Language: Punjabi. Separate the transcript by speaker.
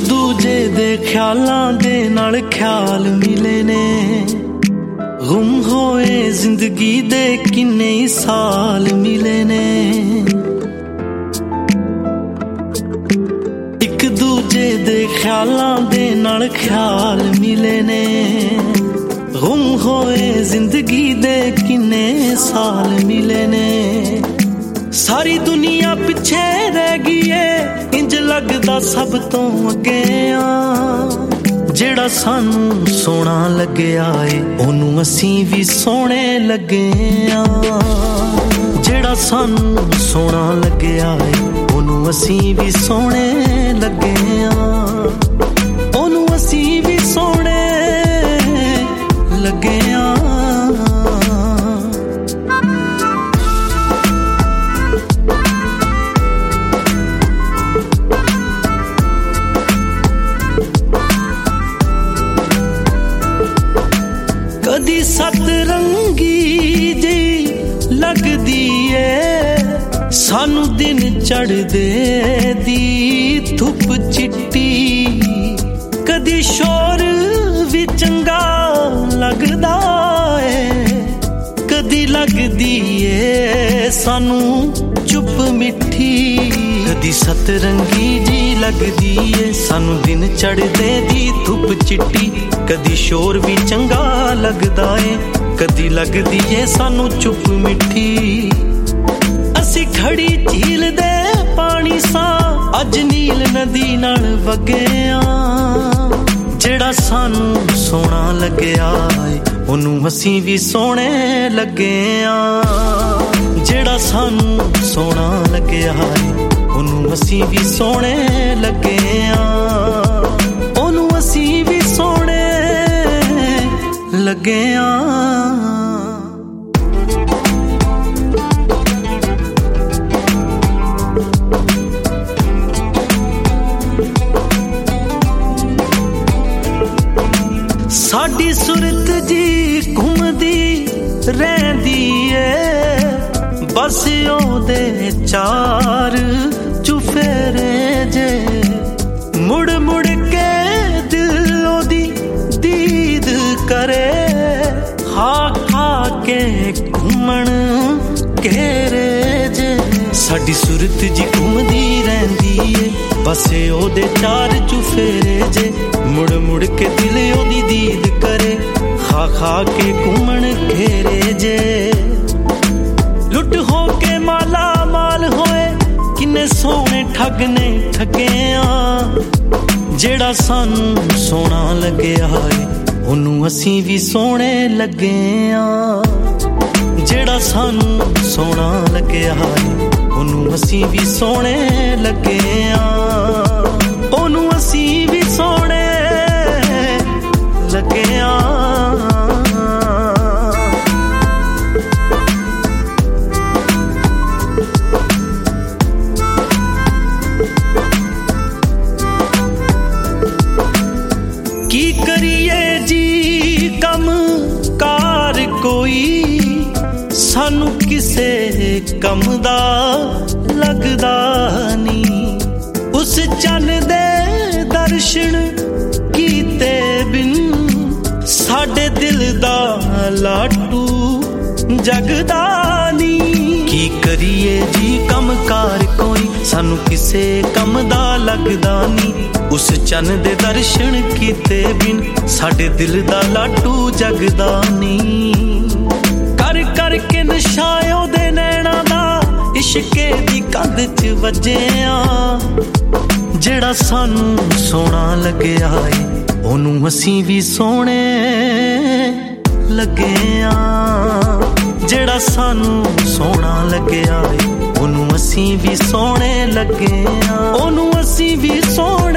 Speaker 1: ਦੂਜੇ ਦੇ ਖਿਆਲਾਂ ਦੇ ਨਾਲ ਖਿਆਲ ਮਿਲੇ ਨੇ ਗੁੰਮ ਹੋਏ ਜ਼ਿੰਦਗੀ ਦੇ ਕਿੰਨੇ ਸਾਲ ਮਿਲੇ ਨੇ ਇੱਕ ਦੂਜੇ ਦੇ ਖਿਆਲਾਂ ਦੇ ਨਾਲ ਖਿਆਲ ਮਿਲੇ ਨੇ ਗੁੰਮ ਹੋਏ ਜ਼ਿੰਦਗੀ ਦੇ ਕਿੰਨੇ ਸਾਲ ਮਿਲੇ ਨੇ ਸਾਰੀ ਦੁਨੀਆ ਪਿੱਛੇ ਰਹਿ ਗਈ ਏ ਇੰਜ ਲੱਗਦਾ ਸਭ ਤੋਂ ਅੱਗੇ ਆ ਜਿਹੜਾ ਸਾਨੂੰ ਸੋਹਣਾ ਲੱਗਿਆ ਏ ਉਹਨੂੰ ਅਸੀਂ ਵੀ ਸੋਹਣੇ ਲੱਗੇ ਆ ਜਿਹੜਾ ਸਾਨੂੰ ਸੋਹਣਾ ਲੱਗਿਆ ਏ ਉਹਨੂੰ ਅਸੀਂ ਵੀ ਸੋਹਣੇ ਲੱਗੇ ਆ ਉਹਨੂੰ ਅਸੀਂ ਵੀ ਸੋਹਣੇ ਲੱਗੇ ਆ ਕਦੀ ਸਤਰੰਗੀ ਜੀ ਲੱਗਦੀ ਏ ਸਾਨੂੰ ਦਿਨ ਚੜ੍ਹਦੇ ਦੀ ਧੁੱਪ ਚਿੱਟੀ ਕਦੀ ਸ਼ੋਰ ਵੀ ਚੰਗਾ ਲੱਗਦਾ ਏ ਕਦੀ ਲੱਗਦੀ ਏ ਸਾਨੂੰ ਚੁੱਪ ਮਿੱਠੀ ਕਦੀ ਸਤਰੰਗੀ ਜੀ ਲੱਗਦੀ ਏ ਸਾਨੂੰ ਦਿਨ ਚੜ੍ਹਦੇ ਦੀ ਧੁੱਪ ਚਿੱਟੀ ਕਦੀ ਸ਼ੋਰ ਵੀ ਚੰਗਾ ਲੱਗਦਾ ਏ ਕਦੀ ਲੱਗਦੀ ਏ ਸਾਨੂੰ ਚੁੱਪ ਮਿੱਠੀ ਅਸੀਂ ਖੜੀ ਝੀਲ ਦੇ ਪਾਣੀ ਸਾਂ ਅੱਜ ਨੀਲ ਨਦੀ ਨਾਲ ਵਗੇ ਆ ਜਿਹੜਾ ਸਾਨੂੰ ਸੋਹਣਾ ਲੱਗਿਆ ਏ ਉਹਨੂੰ ਅਸੀਂ ਵੀ ਸੋਹਣੇ ਲੱਗੇ ਆ ਜਿਹੜਾ ਸਾਨੂੰ ਸੋਹਣਾ ਲੱਗਿਆ ਏ ਉਹਨੂੰ ਅਸੀਂ ਵੀ ਸੋਹਣੇ ਲੱਗੇ ਆ ਉਹਨੂੰ ਅਸੀਂ ਵੀ ਸੋਹਣੇ ਲੱਗੇ ਆ ਸਾਡੀ ਸੁਰਤ ਜੀ ਘੁੰਮਦੀ ਰਹਿੰਦੀ ਏ ਬਸ ਉਹਦੇ ਚਾਰ ਚੁਫੇਰੇ ਜੇ ਮੁੜ ਮੁੜ ਕੇ ਦਿਲ ਉਹਦੀ ਦੀਦ ਕਰੇ ਖਾ ਖਾ ਕੇ ਘੁੰਮਣ ਘੇਰੇ ਜੇ ਸਾਡੀ ਸੁਰਤ ਜੀ ਘੁੰਮਦੀ ਰਹਿੰਦੀ ਏ ਬਸ ਉਹਦੇ ਚਾਰ ਚੁਫੇਰੇ ਜੇ ਮੁੜ ਮੁੜ ਕੇ ਦਿਲ ਉਹਦੀ ਦੀਦ ਕਰੇ ਖਾ ਖਾ ਕੇ ਘੁੰਮਣ ਘੇਰੇ ਜੇ ਲੁੱਟ ਹੋ ਕੇ ਮਾਲਾ ਮਾਲ ਹੋਏ ਕਿੰਨੇ ਸੋਹਣੇ ਠੱਗ ਨੇ ਠੱਗੇ ਆ ਜਿਹੜਾ ਸਾਨੂੰ ਸੋਹਣਾ ਲੱਗਿਆ ਏ ਉਹਨੂੰ ਅਸੀਂ ਵੀ ਸੋਹਣੇ ਲੱਗੇ ਆ ਜਿਹੜਾ ਸਾਨੂੰ ਸੋਹਣਾ ਲੱਗਿਆ ਏ ਉਹਨੂੰ ਅਸੀਂ ਵੀ ਸੋਹਣੇ ਲੱਗੇ ਆ ਉਹਨੂੰ ਅਸੀਂ ਵੀ ਸੋਹਣੇ ਲੱਗੇ ਆ ਕੀ ਕਰੀਏ ਜੀ ਕੰਮ ਕਾਰ ਕੋਈ ਸਾਨੂੰ ਕਿਸੇ ਕੰਮ ਦਾ ਲੱਗਦਾ ਨਹੀਂ ਉਸ ਚੰਨ ਦੇ ਦਰਸ਼ਨ ਕੀਤੇ ਬਿਨ ਸਾਡੇ ਦਿਲ ਦਾ ਲਾਟੂ ਜਗਦਾ ਨਹੀਂ ਕੀ ਕਰੀਏ ਜੀ ਕੰਮ ਕਾਰ ਕੋਈ ਸਾਨੂੰ ਕਿਸੇ ਕੰਮ ਦਾ ਲੱਗਦਾ ਨਹੀਂ ਉਸ ਚੰਨ ਦੇ ਦਰਸ਼ਨ ਕੀਤੇ ਬਿਨ ਸਾਡੇ ਦਿਲ ਦਾ ਲਾਟੂ ਜਗਦਾ ਨਹੀਂ ਕਰ ਕਰਕੇ ਨਸ਼ਾ ਉਹਦੇ ਨੈਣਾ ਦਾ ਇਸ਼ਕੇ ਦੀ ਕੰਧ 'ਚ ਵੱਜਿਆ ਜਿਹੜਾ ਸਾਨੂੰ ਸੋਹਣਾ ਲੱਗਿਆ ਏ ਉਹਨੂੰ ਅਸੀਂ ਵੀ ਸੋਹਣੇ ਲੱਗੇ ਆ ਜਿਹੜਾ ਸਾਨੂੰ ਸੋਹਣਾ ਲੱਗਿਆ ਏ ਉਹਨੂੰ ਅਸੀਂ ਵੀ ਸੋਹਣੇ ਲੱਗੇ ਆ ਉਹਨੂੰ ਅਸੀਂ ਵੀ ਸੋਹਣੇ